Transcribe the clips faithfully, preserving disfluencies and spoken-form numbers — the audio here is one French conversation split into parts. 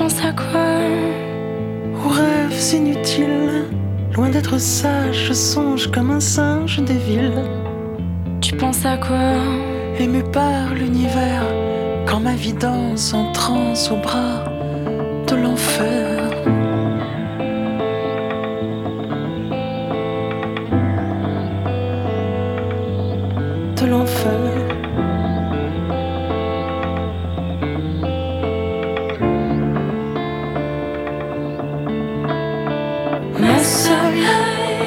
penses à quoi? Aux rêves inutiles, loin d'être sage, je songe comme un singe des villes. Tu penses à quoi? Ému par l'univers, quand ma vie danse en transe au bras de l'enfer. De l'enfer. Ma soleil,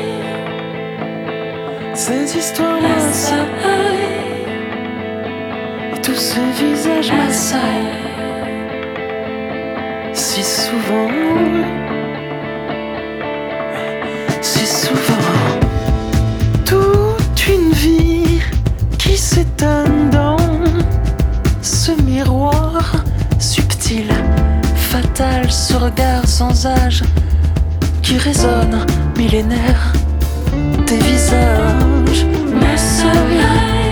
Ces histoires ma m'assaillent, soleil, et tous ces visages ma m'assaillent si souvent, si souvent. Toute une vie qui s'étonne dans ce miroir subtil, fatal, ce regard sans âge qui résonne millénaire des visages. ma soleil,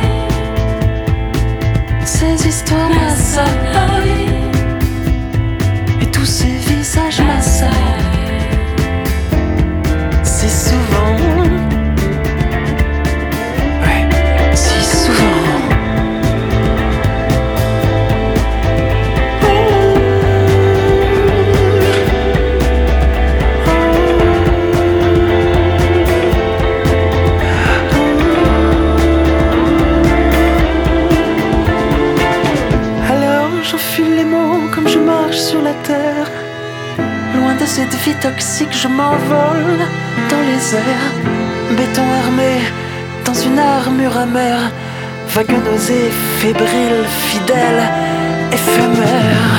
Ces histoires ma m'assaillent, soleil, et tous ces visages m'assaillent si souvent, ouais, si souvent. Alors j'enfile les mots comme je marche sur la terre. Loin de cette vie toxique, je m'envole dans les airs. Béton armé dans une armure amère. Vague nausée, fébrile, fidèle, éphémère.